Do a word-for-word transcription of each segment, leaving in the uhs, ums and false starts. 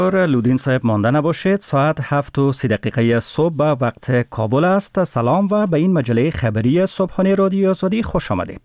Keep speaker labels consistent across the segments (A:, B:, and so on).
A: لودین صاحب مانده نباشید. ساعت هفت و سی دقیقه صبح به وقت کابل است. سلام و به این مجله خبری صبحانه رادیو آزادی خوش آمدید.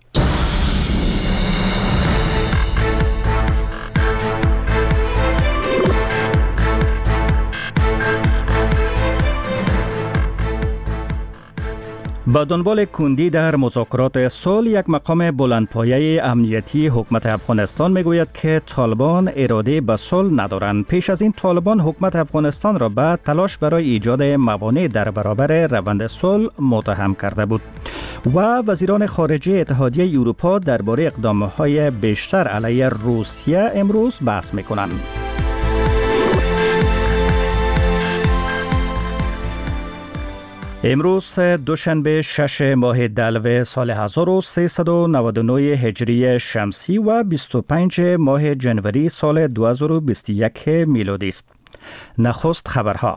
A: با دنبال کندی در مذاکرات صلح، یک مقام بلندپایه امنیتی حکومت افغانستان میگوید که طالبان اراده به صلح ندارند. پیش از این طالبان حکومت افغانستان را به تلاش برای ایجاد موانع در برابر روند صلح متهم کرده بود و وزیران خارجه اتحادیه اروپا درباره اقدامات بیشتر علیه روسیه امروز بحث میکنند. امروز دوشنبه شش ماه دلو سال هزار و سیصد و نود و نه هجری شمسی و بیست و پنج ماه جنوری سال دو هزار و بیست و یک میلادی است. نخست خبرها.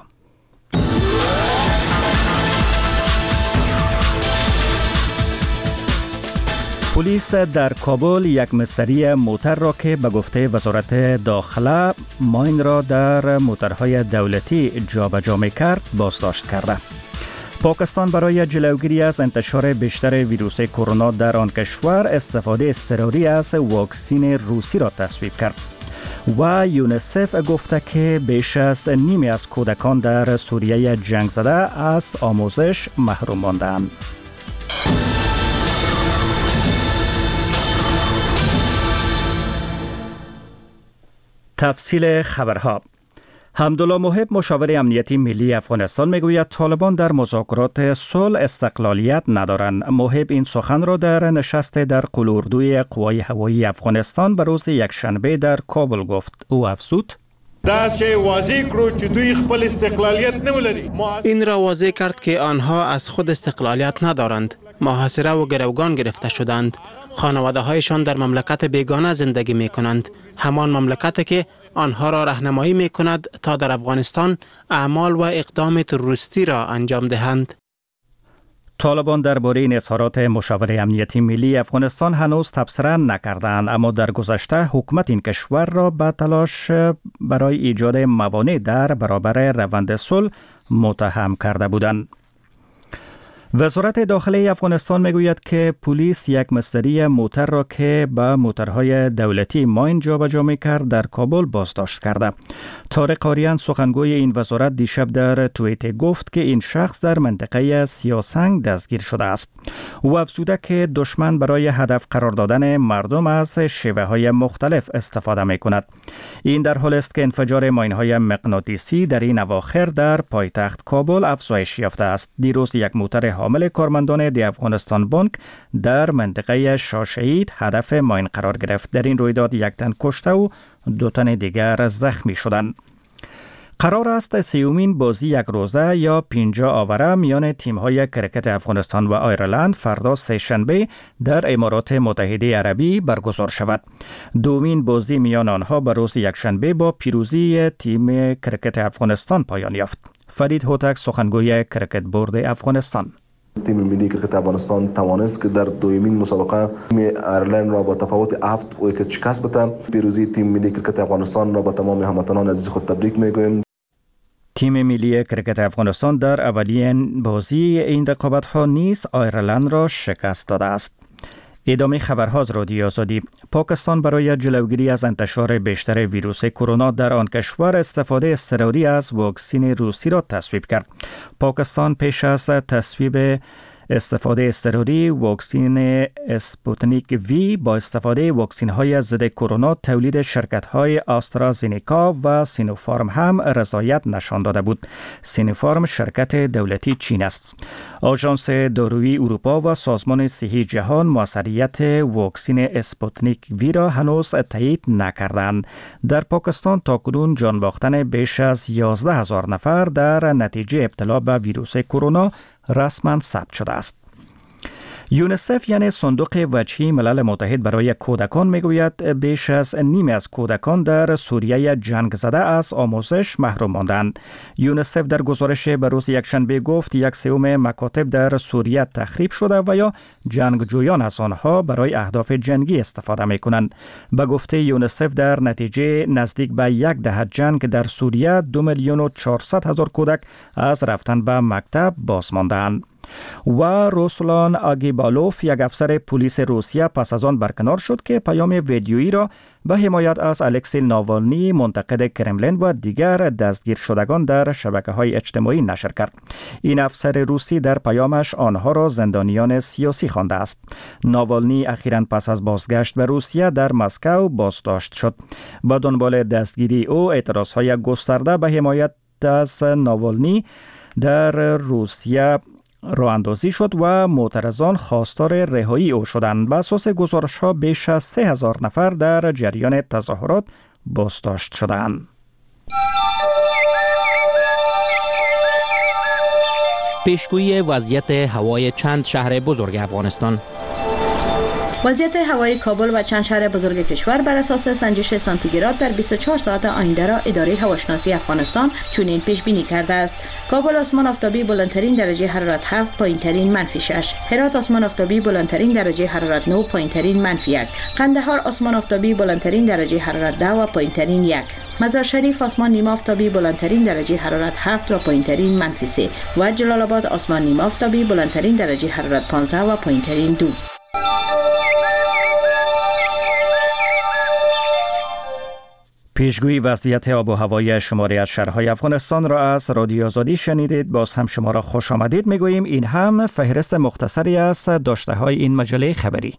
A: پلیس در کابل یک مشتری موتر را که به گفته وزارت داخله ماین را در موترهای دولتی جابجا می‌کرد بازداشت کرده. پاکستان برای جلوگیری از انتشار بیشتر ویروس کرونا در آن کشور استفاده اضطراری از واکسن روسی را تصویب کرد و یونیسف گفته که بیش از نیمی از کودکان در سوریه جنگ زده از آموزش محروم ماندند. تفصیل خبرها. حمدالله محب مشاور امنیتی ملی افغانستان میگوید طالبان در مذاکرات صلح استقلالیت ندارند. محب این سخن را در نشست در قلوردوی قوای هوایی افغانستان به روز یکشنبه در کابل گفت. او افزود:
B: این را واضح کرد که آنها از خود استقلالیت ندارند. محاصره و گروگان گرفته شدند. خانواده هایشان در مملکت بیگانه زندگی می کنند. همان مملکتی که آنها را راهنمایی می کند تا در افغانستان اعمال و اقدام تروریستی را انجام دهند.
A: طالبان درباره این اظهارات مشاور امنیتی ملی افغانستان هنوز تبصره نکردند، اما در گذشته حکومت این کشور را به تلاش برای ایجاد موانع در برابر روند صلح متهم کرده بودند. وزارت داخله افغانستان میگوید که پلیس یک مشتری موتر را که به موترهای دولتی ماین جابجا می‌کرد در کابل بازداشت کرده. طارق آریان سخنگوی این وزارت دیشب در توییت گفت که این شخص در منطقه سیاسنگ دستگیر شده است. او افزوده که دشمن برای هدف قرار دادن مردم از شیوه‌های مختلف استفاده می‌کند. این در حالی است که انفجار ماین‌های مغناطیسی در این اواخر در پایتخت کابل افزایش یافته است. دیروز یک موتر حامل کارمندان دی افغانستان بانک در منطقه شاشهید هدف ماین قرار گرفت. در این رویداد یک تن کشته و دو تن دیگر زخمی شدند. قرار است سیومین بازی یک روزه یا پنجاه آوره میان تیم‌های کرکت افغانستان و آیرلند فردا سه‌شنبه در امارات متحده عربی برگزار شود. دومین بازی میان آنها به روز یکشنبه با پیروزی تیم کرکت افغانستان پایان یافت. فرید هوتک سخنگوی کرکت بورد افغانستان:
C: تیم ملی کرکت افغانستان توانست که در دومین مسابقه تیم آیرلند را با تفاوت هفت ویکت شکست بده. پیروزی تیم ملی کرکت افغانستان را به تمام هموطنان عزیز خود تبریک میگویم.
A: تیم ملی کرکت افغانستان در اولین بازی این رقابت‌ها نیز آیرلند را شکست داده است. ادامه خبرها از رادیو آزادی. پاکستان برای جلوگیری از انتشار بیشتر ویروس کرونا در آن کشور استفاده اضطراری از واکسن روسی را تصویب کرد. پاکستان پیش از تصویب استفاده اضطراری واکسن اسپوتنیک وی با استفاده واکسن های ضد کرونا تولید شرکت های آسترازینیکا و سینوفارم هم رضایت نشان داده بود. سینوفارم شرکت دولتی چین است. آژانس دارویی اروپا و سازمان صحی جهان موثریت واکسن اسپوتنیک وی را هنوز تایید نکردند. در پاکستان تاکنون جان باختن بیش از یازده هزار نفر در نتیجه ابتلا به ویروس کرونا رسما ثبت شده است. یونیسف یعنی صندوق وجهی ملل متحد برای کودکان میگوید بیش از نیم از کودکان در سوریه جنگ زده از آموزش محروم ماندند. یونیسف در گزارش به روز یکشنبه گفت یک سوم مکاتب در سوریه تخریب شده و یا جنگجویان از آنها برای اهداف جنگی استفاده میکنند. به گفته یونیسف در نتیجه نزدیک به یک دهه جنگ در سوریه دو میلیون و چهارصد هزار کودک از رفتن به مکتب باز ماندند. و روسلان آگیبالوف یک افسر پلیس روسیه پس از آن برکنار شد که پیام ویدیویی را به حمایت از الکسی ناوالنی منتقد کرملین و دیگر دستگیر شدگان در شبکه‌های اجتماعی نشر کرد. این افسر روسی در پیامش آنها را زندانیان سیاسی خوانده است. ناوالنی اخیراً پس از بازگشت به روسیه در مسکو بازداشت شد. با دنبال دستگیری او اعتراضهای گسترده به حمایت از ناوالنی در روسیه راه اندازی شد و معترضان خواستار رهایی او شدند. بر اساس گزارش‌ها بیش از سه هزار نفر در جریان تظاهرات بازداشت شدند.
D: پیشگویی وضعیت هوای چند شهر بزرگ افغانستان.
E: وضعیت هوای کابل و چند شهر بزرگ کشور بر اساس سنجش سانتیگراد در بیست و چهار ساعت آینده را اداره هواشناسی افغانستان چنین پیش بینی کرده است. کابل آسمان آفتابی بلندترین درجه حرارت هفت، پایینترین منفی شش. هرات آسمان آفتابی بلندترین درجه حرارت نه، پایینترین منفی یک. قندهار آسمان آفتابی بلندترین درجه حرارت ده و پایینترین یک. مزار شریف آسمان نیمه آفتابی بلندترین درجه حرارت هفت و پایینترین منفی سه و جلال آباد آسمان نیمه آفتابی بلندترین درجه حرارت پانزده و پایینترین دو.
A: پیشگویی وضعیت آب و هوای شماری از شهرهای افغانستان را از رادیو آزادی شنیدید. باز هم شما را خوش آمدید میگوییم. این هم فهرست مختصری است داشته های این مجله خبری.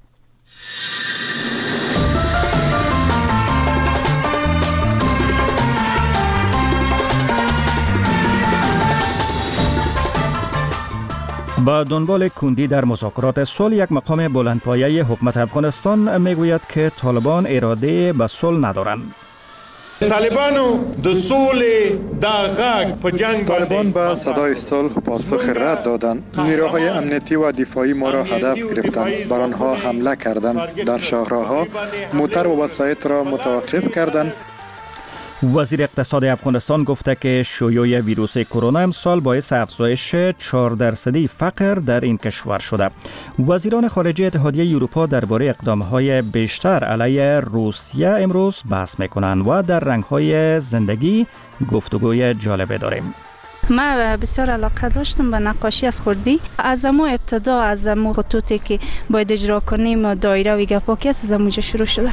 A: با دنبال کندی در مذاکرات صلح، یک مقام بلندپایه حکومت افغانستان میگوید که طالبان اراده به صلح ندارند.
F: طالبان د صلح د غږ په جنگ
G: طالبان به صدای صلح پاسخ رد دادند. نیروهای امنیتی و دفاعی ما را هدف گرفتند. بر آنها حمله کردند. در شاهراه‌ها موتر و وسایط را متوقف کردند.
A: وزیر اقتصاد افغانستان گفته که شیوع ویروس کرونا امسال باعث افزایش چهار درصدی فقر در این کشور شده. وزیران خارجه اتحادیه اروپا درباره اقدام‌های بیشتر علیه روسیه امروز بحث می‌کنند و در رنگ‌های زندگی گفتگوی جالب داریم.
H: ما بسیار علاقه داشتم به نقاشی از خردی. از امو ابتدا از امو خطوطی که باید اجرا کنیم دایره و گپاکی از اموجه شروع شده.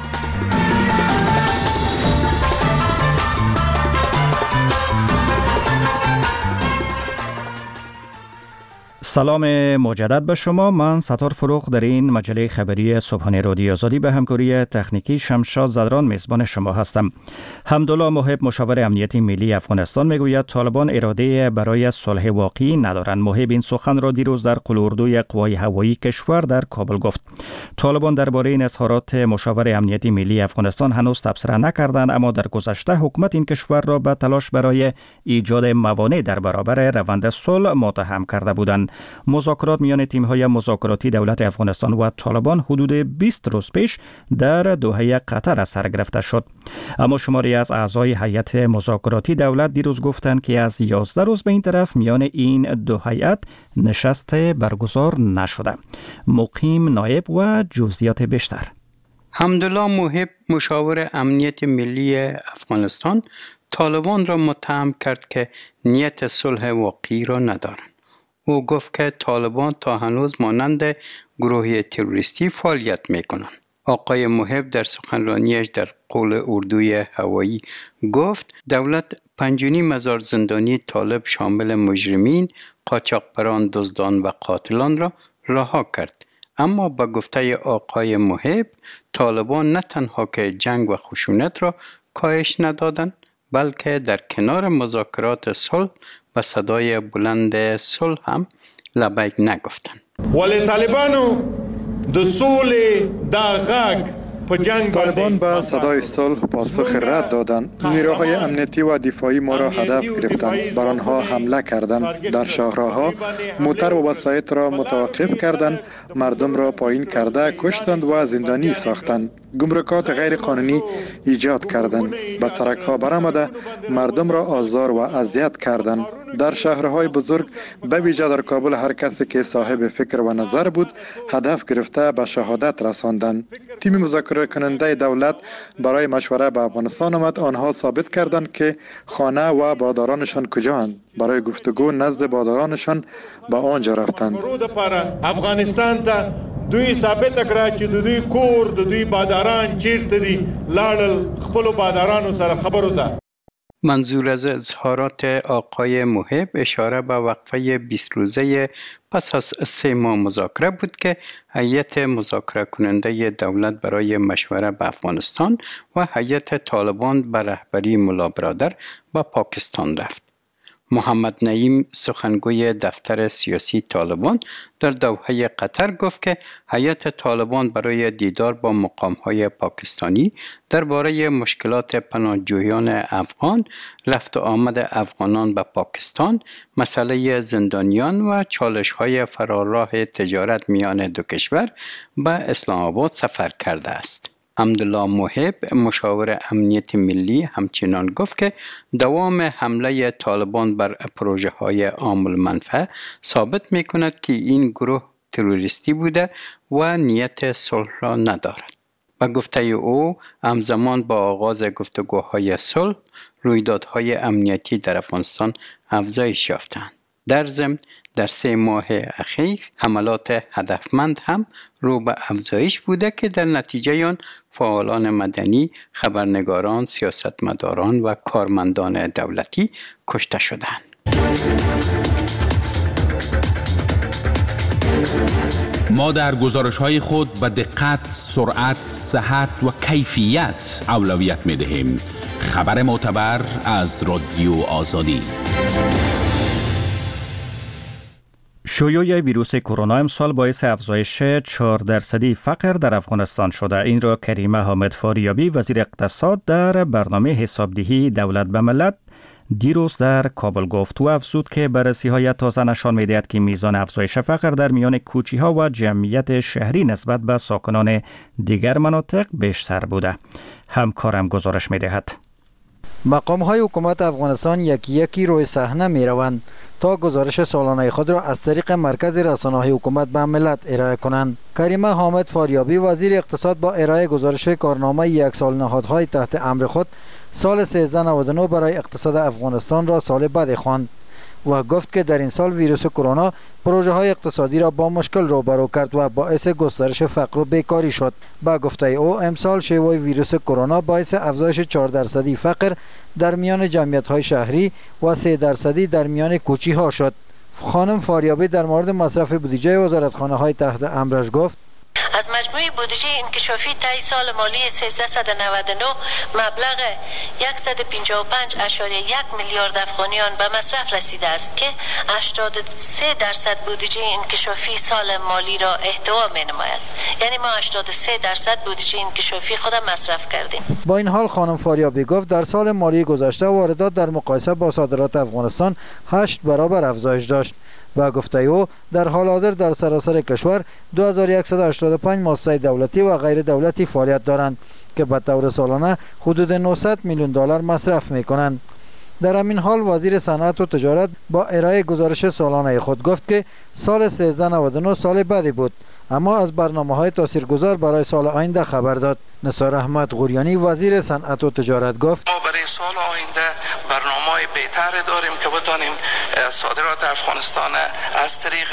A: سلام مجدد به شما. من ستار فروغ در این مجله خبری صبحانه رادیو آزادی به همکاری تکنیکی شمشاد زدران میزبان شما هستم. حمدالله محب مشاور امنیتی ملی افغانستان میگوید طالبان اراده برای صلح واقعی ندارند. محب این سخن را دیروز در قلعه‌اردوی قوای هوایی کشور در کابل گفت. طالبان درباره این اظهارات مشاور امنیتی ملی افغانستان هنوز تبصره نکردند، اما در گذشته حکومت این کشور را به تلاش برای ایجاد موانع در برابر روند صلح متهم کرده بودند. مذاکرات میان تیم‌های مذاکراتی دولت افغانستان و طالبان حدود بیست روز پیش در دوحه قطر سر گرفته شد. اما شماری از اعضای هیئت مذاکراتی دولت دیروز گفتند که از یازده روز به این طرف میان این دو هیئت نشست برگزار نشده. مقیم نایب و جزئیات بیشتر.
I: حمدالله محب مشاور امنیت ملی افغانستان طالبان را متهم کرد که نیت صلح واقعی را ندارند. او گفت که طالبان تا هنوز مانند گروه تروریستی فعالیت میکنند. آقای محب در سخنرانیش در قلعه‌اردوی هوایی گفت دولت پنج و نیم هزار زندانی طالب شامل مجرمین، قاچاقبران، دزدان و قاتلان را رها کرد. اما با گفته آقای محب طالبان نه تنها که جنگ و خشونت را کاهش ندادند، بلکه در کنار مذاکرات صلح و صدای بلند صلح هم لبیک نگفتند.
F: ولی طالبانو د صلح د غږ
G: طالبان به صدای صلح پاسخ رد دادند. نیروهای امنیتی و دفاعی ما را هدف گرفتند، بر آنها حمله کردند، در شهرها موتر و وسایط را متوقف کردند، مردم را پایین کرده کشتند و زندانی ساختند، گمرکات غیر قانونی ایجاد کردند، به سرک‌ها برآمده مردم را آزار و اذیت کردند. در شهرهای بزرگ به ویژه در کابل هر کسی که صاحب فکر و نظر بود هدف گرفته به شهادت رساندند. تیم مذاکره کننده دولت برای مشوره به افغانستان آمد. آنها ثابت کردند که خانه و بادارانشان کجااند. برای گفتگو نزد بادارانشان به آنجا رفتند.
F: افغانستان ته دوی ثابت کړه چې د دوی کور د دوی باداران چیرته دي، لاړل خپل بادارانو سره خبرو ته.
I: منظور از اظهارات آقای محب اشاره به وقفه بیست روزه پس از سه ماه مذاکره بود که هیئت مذاکره کننده دولت برای مشوره به افغانستان و هیئت طالبان به رهبری ملا برادر به پاکستان رفت. محمد نعیم سخنگوی دفتر سیاسی طالبان در دوحه قطر گفت که هیئت طالبان برای دیدار با مقام‌های پاکستانی درباره مشکلات پناهجویان افغان، رفت و آمد افغانان به پاکستان، مسئله زندانیان و چالش‌های فراراه تجارت میان دو کشور به اسلام آباد سفر کرده است. حمدالله محب مشاور امنیت ملی همچنان گفت که دوام حمله طالبان بر پروژه های عام المنفعه ثابت می کند که این گروه تروریستی بوده و نیت صلح را ندارد. به گفته او همزمان با آغاز گفتگوهای صلح رویدادهای امنیتی در افغانستان افزایش یافتند. در ضمن در سه ماه اخیر حملات هدفمند هم رو به افزایش بوده که در نتیجه آن فعالان مدنی، خبرنگاران، سیاستمداران و کارمندان دولتی کشته شدند.
J: ما در گزارش‌های خود به دقت، سرعت، صحت و کیفیت اولویت می‌دهیم. خبر معتبر از رادیو آزادی.
A: شیوع ویروس کرونا امسال باعث افزایش چهار درصدی فقر در افغانستان شده. این را کریمه حامد فاریابی وزیر اقتصاد در برنامه حسابدهی دولت به ملت دیروز در کابل گفت و افزود که بررسی‌های تازه نشان می‌دهد که میزان افزایش فقر در میان کوچی‌ها و جمعیت شهری نسبت به ساکنان دیگر مناطق بیشتر بوده. همکارم گزارش می‌دهد.
K: مقام‌های حکومت افغانستان یکی یکی روی صحنه می‌روند تا گزارش سالانه خود را از طریق مرکز رسانه‌های حکومت به ملت ارائه کنند. کریمه حامد فاریابی وزیر اقتصاد با ارائه گزارش کارنامه یک سال نهادهای تحت امر خود سال سیزده نود و نه برای اقتصاد افغانستان را سال بدی خواند و گفت که در این سال ویروس کرونا پروژه های اقتصادی را با مشکل روبرو کرد و باعث گسترش فقر و بیکاری شد. با گفته او امسال شیوع ویروس کرونا باعث افزایش چهار درصدی فقر در میان جمعیت های شهری و سه درصدی در میان کوچی ها شد. خانم فاریابی در مورد مصرف بودجه وزارتخانه های تحت امرش گفت:
L: از مجموع بودجه انکشافی طی سال مالی سیزده نود و نه مبلغ صد و پنجاه و پنج اشاری یک میلیارد افغانیان به مصرف رسیده است که هشتاد و سه درصد بودجه انکشافی سال مالی را احتوا می‌نماید. یعنی ما هشتاد و سه درصد بودجه انکشافی خود مصرف کردیم.
K: با این حال خانم فاریابی گفت در سال مالی گذشته واردات در مقایسه با صادرات افغانستان هشت برابر افزایش داشت. با گفته او در حال حاضر در سراسر کشور دو هزار و صد و هشتاد و پنج مؤسسه دولتی و غیر دولتی فعالیت دارند که به طور سالانه حدود نهصد میلیون دلار مصرف می کنند. در همین حال وزیر صنعت و تجارت با ارائه گزارش سالانه خود گفت که سال سیزده نود و نه سال بدی بود، اما از برنامه‌های تاثیرگذار برای سال آینده خبر داد. نثار احمد غوریانی وزیر صنعت و تجارت گفت:
M: ما برای سال آینده برنامه‌های بهتری داریم که بتانیم صادرات افغانستان از طریق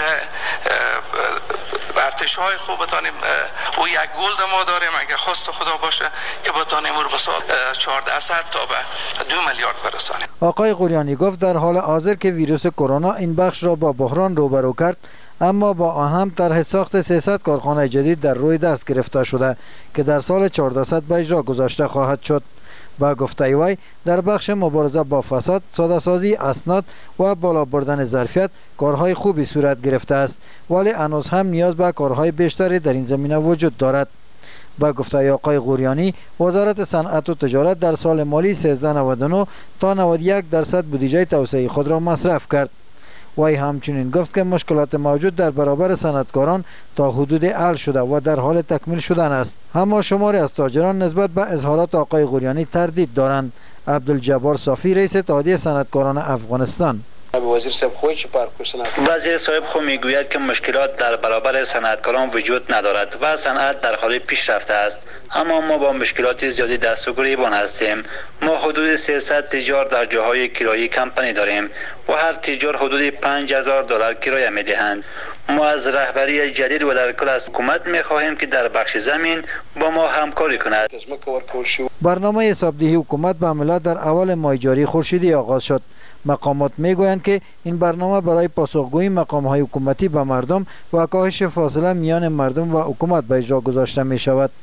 M: ارتش‌های خوب بتانیم او یک گلد ما داریم اگر خواست خدا باشه که بتانیم او رو به سال چهارده صد تا به دو میلیارد برسانیم.
K: آقای غوریانی گفت در حال حاضر که ویروس کرونا این بخش را با بحران روبرو کرد، اما با آن هم طرح ساخت سیصد کارخانه جدید در روی دست گرفته شده که در سال چهاردهصد به اجرا گذاشته خواهد شد. و گفته وی در بخش مبارزه با فساد، ساده سازی اسناد و بالا بردن ظرفیت کارهای خوبی صورت گرفته است، ولی هنوز هم نیاز به کارهای بیشتری در این زمینه وجود دارد. با گفته آقای غوریانی وزارت صنعت و تجارت در سال مالی سیزده نود و نه تا نود و یک درصد بودجه توسعه خود را مصرف کرد. وی همچنین گفت که مشکلات موجود در برابر صنعتکاران تا حدود حل شده و در حال تکمیل شدن است. اما شماری از تاجران نسبت به اظهارات آقای غوریانی تردید دارند. عبدالجبار صافی رئیس اتحادیه صنعتکاران افغانستان:
N: وزیر صاحب خو چی پارک صنعت وزیر صاحب خو میگوید که مشکلات در برابر صنعتکاران وجود ندارد و صنعت در حال پیشرفته است، اما ما با مشکلات زیادی دست و گریبان هستیم. ما حدود سیصد تجار در جاهای کرایی کمپانی داریم و هر تجار حدود پنج هزار دلار کرایه میدهند. ما از رهبری جدید و در کل از حکومت میخواهیم که در بخش زمین با ما همکاری کند.
K: برنامه حسابدهی حکومت به ملت در اول ماه جاری خورشیدی آغاز شد. مقامات میگویند که این برنامه برای پاسخگویی مقام‌های حکومتی به مردم و کاهش فاصله میان مردم و حکومت به اجرا گذاشته می شود.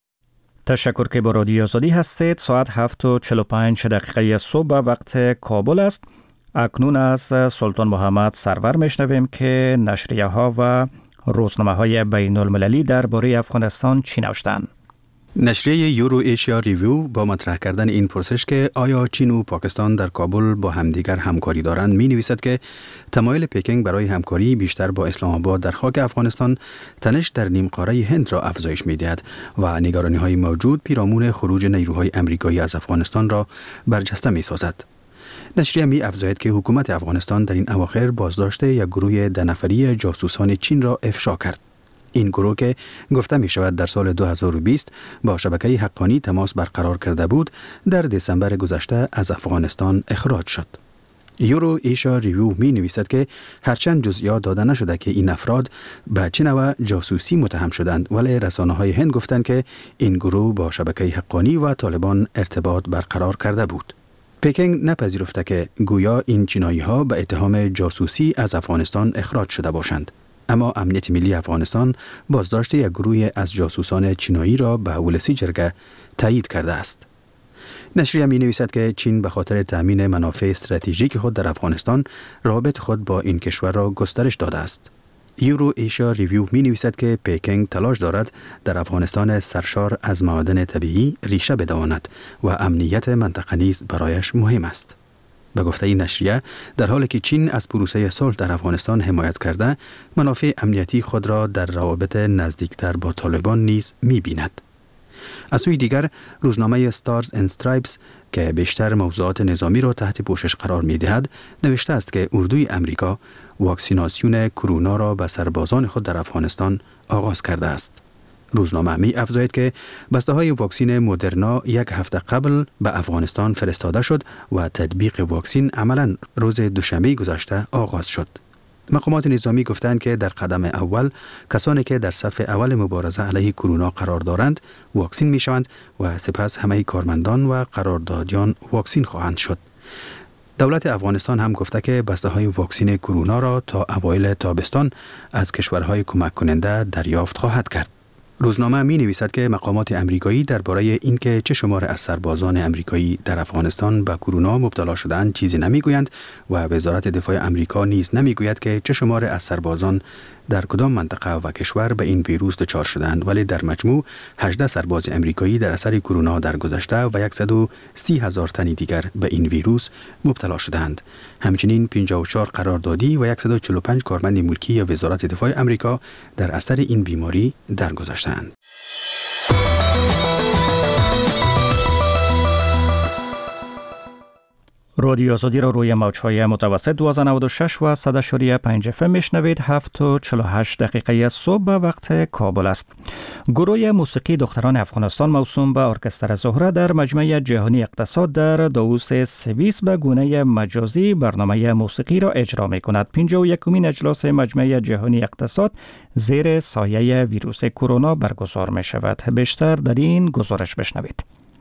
A: تشکر که با رادیو آزادی هستید. ساعت هفت و چهل و پنج دقیقه صبح وقت کابل است. اکنون از سلطان محمد سرور میشنویم که نشریه ها و روزنامه های بین المللی درباره افغانستان چی نوشتند.
O: نشریه یورو ایشیا ریویو با مطرح کردن این پرسش که آیا چین و پاکستان در کابل با همدیگر همکاری دارند می نویسد که تمایل پکینگ برای همکاری بیشتر با اسلام آباد در خاک افغانستان تنش در نیم قاره هند را افزایش می دهد و نگرانی های موجود پیرامون خروج نیروهای امریکایی از افغانستان را برجسته می سازد. نشریه می افزاید که حکومت افغانستان در این اواخر بازداشت یک گروه ده نفری جاسوسان چین را افشا کرد. این گروه که گفته می شود در سال دو هزار و بیست با شبکه حقانی تماس برقرار کرده بود، در دسامبر گذشته از افغانستان اخراج شد. یورو ایشیا ریویو می نویسد که هرچند جزئیات داده نشده که این افراد به چه نوع جاسوسی متهم شدند، ولی رسانه‌های هند گفتند که این گروه با شبکه حقانی و طالبان ارتباط برقرار کرده بود. پکینگ نپذیرفته که گویا این چینایی ها به اتهام جاسوسی از افغانستان اخراج شده باشند. اما امنیت ملی افغانستان بازداشت یک گروه از جاسوسان چینایی را به ولسی جرگه تایید کرده است. نشریه می نویسد که چین به خاطر تأمین منافع استراتژیک خود در افغانستان رابط خود با این کشور را گسترش داده است. یورو ایشیا ریویو می نویسد که پکینگ تلاش دارد در افغانستان سرشار از معادن طبیعی ریشه بدواند و امنیت منطقه نیز برایش مهم است. به گفته این نشریه، در حالی که چین از پروسه صلح در افغانستان حمایت کرده، منافع امنیتی خود را در روابط نزدیکتر با طالبان نیز می بیند. از سوی دیگر، روزنامه ستارز اند استرایپس که بیشتر موضوعات نظامی را تحت پوشش قرار می دهد، نوشته است که اردوی امریکا واکسیناسیون کرونا را به سربازان خود در افغانستان آغاز کرده است. روزنامه می افزاید که بسته های واکسین مدرنا یک هفته قبل به افغانستان فرستاده شد و تطبیق واکسین عملاً روز دوشنبه گذشته آغاز شد. مقامات نظامی گفتند که در قدم اول کسانی که در صف اول مبارزه علیه کرونا قرار دارند واکسین می شوند و سپس همه کارمندان و قراردادیان واکسین خواهند شد. دولت افغانستان هم گفته که بسته های واکسین کرونا را تا اوایل تابستان از کشورهای کمک کننده دریافت خواهد کرد. روزنامه می نویسد که مقامات امریکایی درباره اینکه چه شمار از سربازان امریکایی در افغانستان به کرونا مبتلا شدند چیزی نمیگویند و وزارت دفاع امریکا نیز نمیگوید که چه شمار از سربازان در کدام منطقه و کشور به این ویروس دچار شدند، ولی در مجموع هجده سرباز امریکایی در اثر کرونا درگذشته و صد و سی هزار تن دیگر به این ویروس مبتلا شدند. همچنین پنجاه و چهار قراردادی و صد و چهل و پنج کارمند ملکی وزارت دفاع امریکا در اثر این بیماری درگذشتند.
A: رادیو آزادی را روی موج‌های متوسط دویست و نود و شش و صد و پنج اف ام میشنوید. هفت و چهل و هشت دقیقه صبح وقت کابل است. گروه موسیقی دختران افغانستان موسوم به ارکستر زهره در مجمع جهانی اقتصاد در داووس سوئیس به گونه مجازی برنامه موسیقی را اجرا می‌کند. پنجاه و یکمین اجلاس مجمع جهانی اقتصاد زیر سایه ویروس کرونا برگزار می‌شود. بیشتر در این گزارش بشنوید.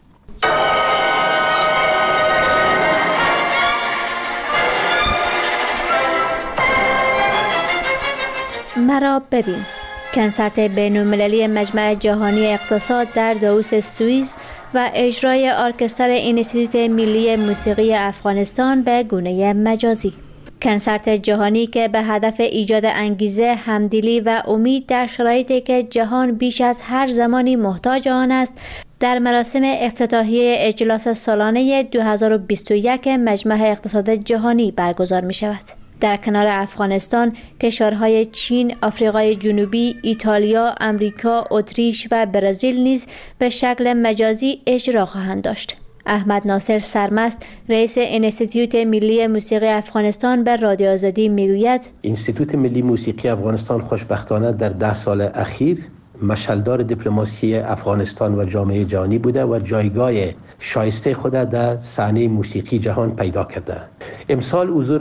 P: مرا ببین، کنسرت بین‌المللی مجمع جهانی اقتصاد در داووس سوئیس و اجرای ارکستر انستیتوت ملی موسیقی افغانستان به گونه مجازی. کنسرت جهانی که به هدف ایجاد انگیزه، همدلی و امید در شرایطی که جهان بیش از هر زمانی محتاج آن است، در مراسم افتتاحیه اجلاس سالانه دو هزار و بیست و یک مجمع اقتصاد جهانی برگزار می شود. در کنار افغانستان، کشورهای چین، آفریقای جنوبی، ایتالیا، امریکا، اتریش و برزیل نیز به شکل مجازی اجرا خواهند داشت. احمد ناصر سرمست، رئیس انستیتوت ملی موسیقی افغانستان به رادیو آزادی میگوید:
Q: انستیتوت ملی موسیقی افغانستان خوشبختانه در ده سال اخیر مشعلدار دیپلماسی افغانستان و جامعه جهانی بوده و جایگاه شایسته خود در صحنه موسیقی جهان پیدا کرده. امسال حضور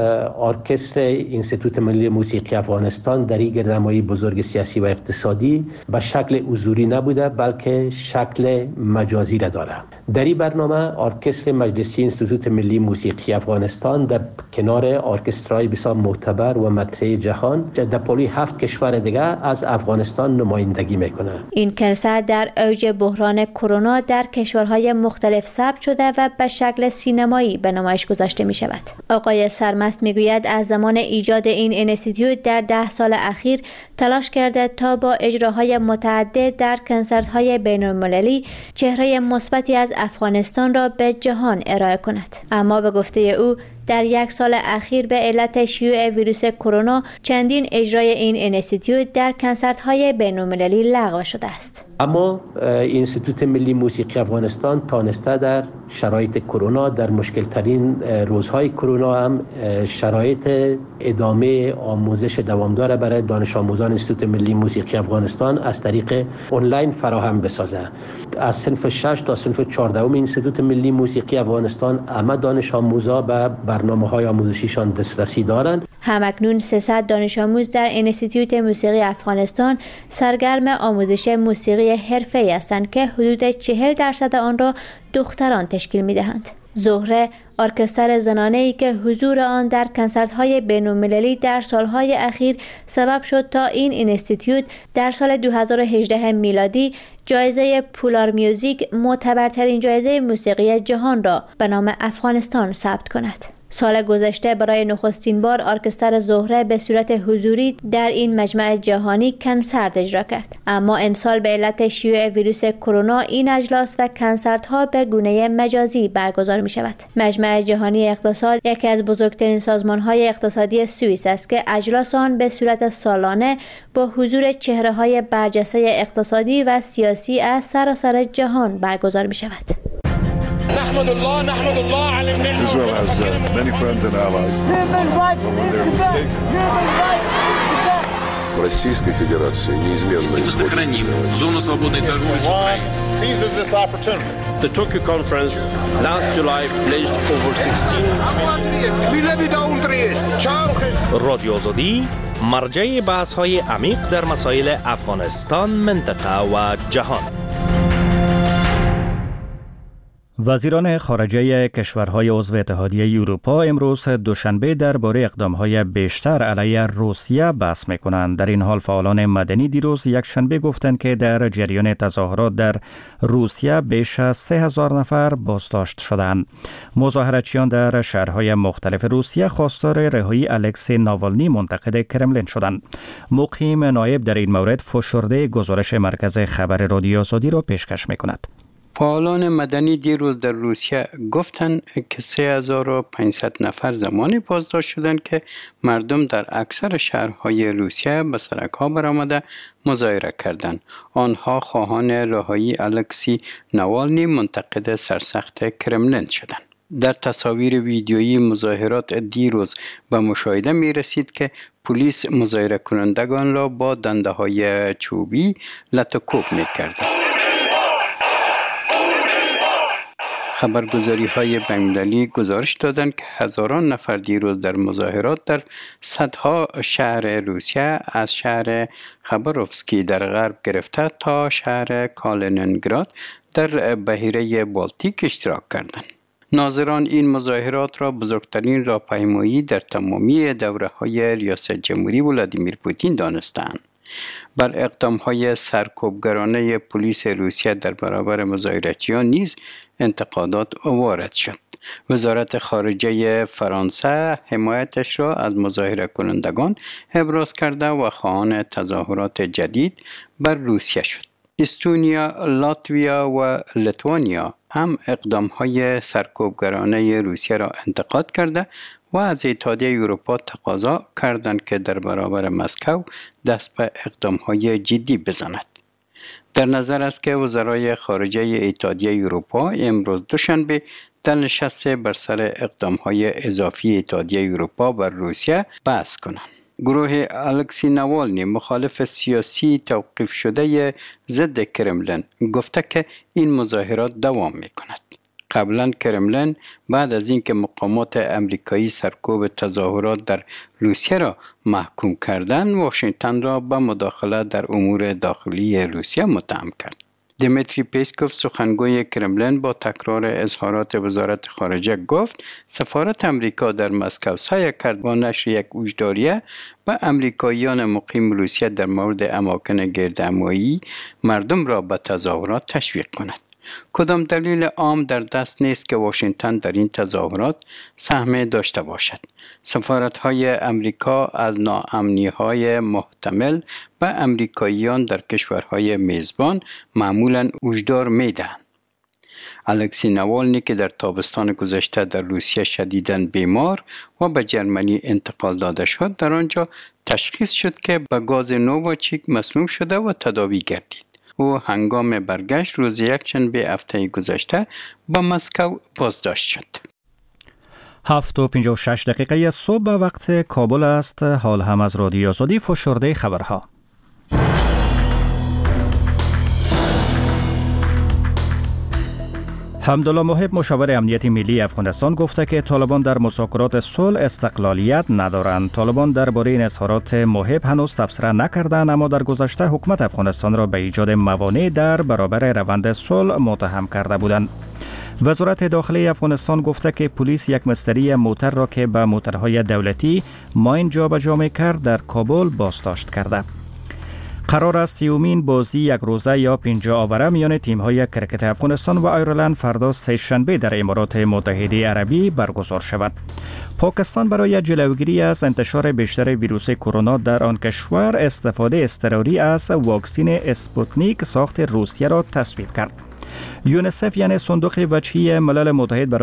Q: ارکستر انستیتوت ملی موسیقی افغانستان در این گردنمایی بزرگ سیاسی و اقتصادی به شکل حضوری نبوده بلکه شکل مجازی را داره. در این برنامه ارکستر مجلسی انستیتوت ملی موسیقی افغانستان در کنار ارکسترهای بسیار معتبر و مطرح جهان در پای هفت کشور دیگه از افغانستان نمایندگی میکنه.
P: این کنسرت در اوج بحران کرونا در کشورهای مختلف ثبت شده و به شکل سینمایی به نمایش گذاشته می شود. آقای سرمست میگوید از زمان ایجاد این انستیتوت در ده سال اخیر تلاش کرده تا با اجراهای متعدد در کنسرت‌های بین‌المللی چهره مثبتی از افغانستان را به جهان ارائه کند. اما به گفته او در یک سال اخیر به علت شیوع ویروس کرونا چندین اجرای این انستیتوت در کنسرت‌های بین‌المللی لغو شده است.
Q: اما انستیتوت ملی موسیقی افغانستان تانسته در شرایط کرونا، در مشکل ترین روزهای کرونا هم شرایط ادامه آموزش دوامدار برای دانش آموزان انستیتوت ملی موسیقی افغانستان از طریق آنلاین فراهم بسازه. از صنف شش تا صنف چهارده انستیتوت ملی موسیقی افغانستان همه دانش آموزا به برنامه‌های آموزشیشان دسترسی دارند.
P: همکنون سیصد دانش آموز در انستیتوت موسیقی افغانستان سرگرم آموزش موسیقی حرفه‌ای هستند که حدود چهل درصد آن را دختران تشکیل می‌دهند. زهره، ارکستر زنانه‌ای که حضور آن در کنسرت‌های بین‌المللی در سالهای اخیر سبب شد تا این انستیتوت در سال دو هزار و هجده میلادی جایزه پولار میوزیک، معتبرترین جایزه موسیقی جهان را به نام افغانستان ثبت کند. سال گذشته برای نخستین بار ارکستر زهره به صورت حضوری در این مجمع جهانی کنسرت اجرا کرد. اما امسال به علت شیوع ویروس کرونا این اجلاس و کنسرت ها به گونه مجازی برگزار می شود. مجمع جهانی اقتصاد یکی از بزرگترین سازمان های اقتصادی سوئیس است که اجلاس آن به صورت سالانه با حضور چهره های برجسته اقتصادی و سیاسی از سراسر جهان برگزار می شود.
R: نحمد الله نحمد الله على النعمة.
S: Israel has uh, many friends and allies. But when they're mistaken. Российской Федерации неизменно
R: исходит. Зону свободной торговли с Украиной seizes this opportunity. The Tokyo conference last July pledged over sixteen.
T: رادیو آزادی مرجع بحث‌های عمیق در مسائل افغانستان، منطقه و جهان.
A: وزیران خارجه کشورهای عضو اتحادیه اروپا امروز دوشنبه درباره اقدامهای بیشتر علیه روسیه بحث می‌کنند. در این حال فعالان مدنی دیروز یک شنبه گفتند که در جریان تظاهرات در روسیه بیش از سه هزار نفر بازداشت شدند. مظاهراتچیان در شهرهای مختلف روسیه خواستار رهایی الکسی ناوالنی منتقد کرملین شدند. مقیم نایب در این مورد فشرده گزارش مرکز خبر رادیو آزادی را پیشکش می‌کند.
I: فعالان مدنی دیروز در روسیه گفتند که سه هزار و پانصد نفر زمانی بازداشت شدند که مردم در اکثر شهرهای روسیه به سرک‌ها برآمده مظاهره کردند. آنها خواهان رهایی الکسی ناوالنی منتقد سرسخت کرملین شدند. در تصاویر ویدیویی مظاهرات دیروز به مشاهده می رسید که پلیس مظاهره کنندگان را با دنده‌های چوبی لط و کوب می کردند. خبرگزاری های بین‌المللی گزارش دادند که هزاران نفر دیروز در مظاهرات در صدها شهر روسیه از شهر خباروفسکی در غرب گرفته تا شهر کالینینگراد در بحیره بالتیک اشتراک کردند. ناظران این مظاهرات را بزرگترین راهپیمایی در تمامی دوره‌های ریاست جمهوری ولادیمیر پوتین دانستند. بر اقدام‌های سرکوبگرانه پلیس روسیه در برابر مظاهراتیان نیز انتقادات وارد شد. وزارت خارجه فرانسه حمایتش را از مظاهره کنندگان ابراز کرده و خواهان تظاهرات جدید بر روسیه شد. استونیا، لاتویا و لیتوانیا هم اقدام‌های سرکوبگرانه روسیه را انتقاد کرده و از اتحادیه اروپا تقاضا کردند که در برابر مسکو دست به اقدام‌های جدی بزند. در نظر است که وزرای خارجه اتحادیه اروپا امروز دوشنبه در نشست بر سر اقدام‌های اضافی اتحادیه اروپا بر روسیه بحث کنند. گروه الکسی نوالنی مخالف سیاسی توقیف شده ضد کرملین گفته که این مظاهرات دوام می‌کند. قبلا کرملین بعد از اینکه مقامات امریکایی سرکوب تظاهرات در روسیه را محکوم کردند، واشنگتن را به مداخله در امور داخلی روسیه متهم کرد. دیمیتری پیسکوف سخنگوی کرملین با تکرار اظهارات وزارت خارجه گفت سفارت امریکا در مسکو سعی کرد با نشر یک وجداریه و امریکاییان مقیم روسیه در مورد اماکن گردهمایی مردم را به تظاهرات تشویق کند. کدام دلیل عام در دست نیست که واشنگتن در این تظاهرات سهم داشته باشد. سفارت‌های امریکا از ناامنی‌های محتمل به امریکاییان در کشورهای میزبان معمولاً هشدار می‌دهند. الکسی نوالنی که در تابستان گذشته در روسیه شدیداً بیمار و به جرمنی انتقال داده شد، در آنجا تشخیص شد که به گاز نوواچیک مسموم شده و تداوی گردید. او هنگام برگشت روز یکشنبه هفته گذشته به مسکو بازداشت شد.
A: هفت و پنجاه و شش دقیقه صبح وقت کابل است. حال هم از رادیو آزادی فشرده خبرها. حمدالله محب مشاور امنیتی ملی افغانستان گفته که طالبان در مذاکرات صلح استقلالیت ندارند. طالبان درباره این اظهارات محب هنوز تبصره نکردند، اما در گذشته حکومت افغانستان را به ایجاد موانع در برابر روند صلح متهم کرده بودند. وزارت داخلی افغانستان گفته که پلیس یک مستری موتر را که به موترهای دولتی ماین جابجا می‌کرد در کابل بازداشت کرده. قرار است سیومین بازی یک روزه یا پنجاه آوره میان تیم‌های کرکت افغانستان و آیرلند فردا سه‌شنبه در امارات متحده عربی برگزار شود. پاکستان برای جلوگیری از انتشار بیشتر ویروس کرونا در آن کشور استفاده اضطراری از واکسن اسپوتنیک ساخت روسیه را تصویب کرد. یونیسف یعنی صندوق وجهی ملل متحد